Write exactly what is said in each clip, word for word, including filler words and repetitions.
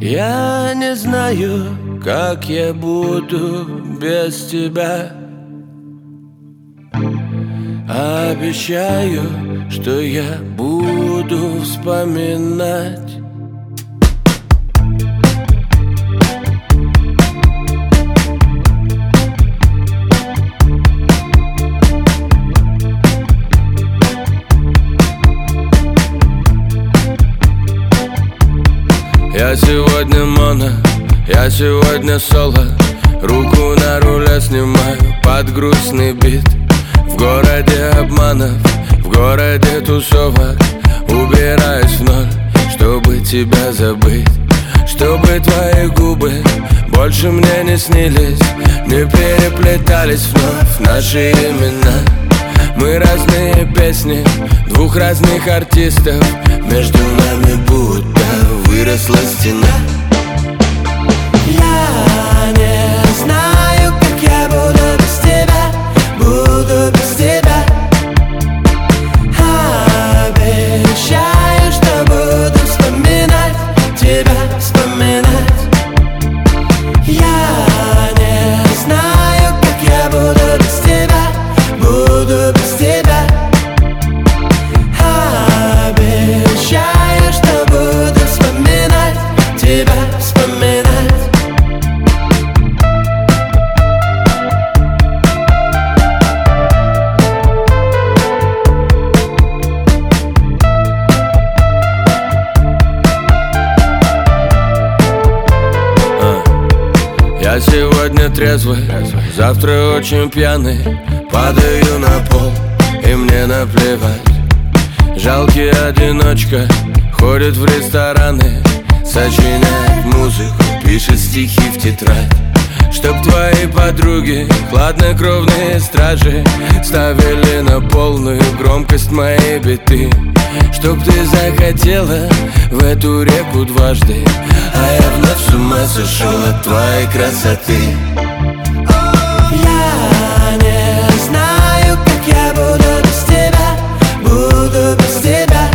Я не знаю, как я буду без тебя. Обещаю, что я буду вспоминать. Я сегодня моно, я сегодня соло. Руку на руле снимаю под грустный бит. В городе обманов, в городе тусовок. Убираюсь в ноль, чтобы тебя забыть. Чтобы твои губы больше мне не снились, не переплетались вновь наши имена. Мы разные песни, двух разных артистов. Между нами будто выросла стена. Я не знаю, как я буду без тебя, буду без тебя. Обещаю, что буду вспоминать тебя, вспоминать. Я не знаю, как я буду без тебя, буду без тебя. Обещаю, что буду вспоминать тебя, вспоминать. Я сегодня трезвый, завтра очень пьяный. Падаю на пол, и мне наплевать. Жалкий одиночка ходит в рестораны, сочиняет музыку, пишет стихи в тетрадь. Чтоб твои подруги, хладнокровные стражи, ставили на полную громкость мои биты. Чтоб ты захотела в эту реку дважды, а я вновь с ума сошел от твоей красоты. Я не знаю, как я буду без тебя, буду без тебя.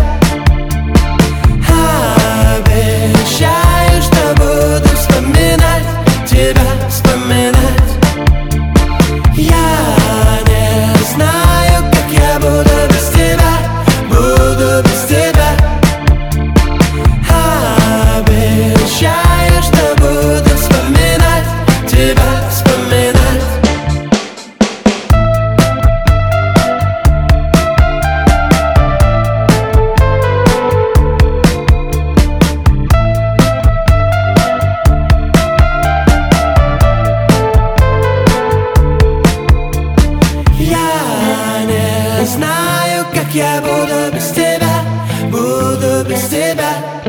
Обещаю, что буду вспоминать тебя, вспоминать. Я не знаю, как я буду без тебя, буду без тебя. Обещаю, что буду вспоминать тебя, вспоминать. Я не знаю, как я буду без тебя, буду без тебя.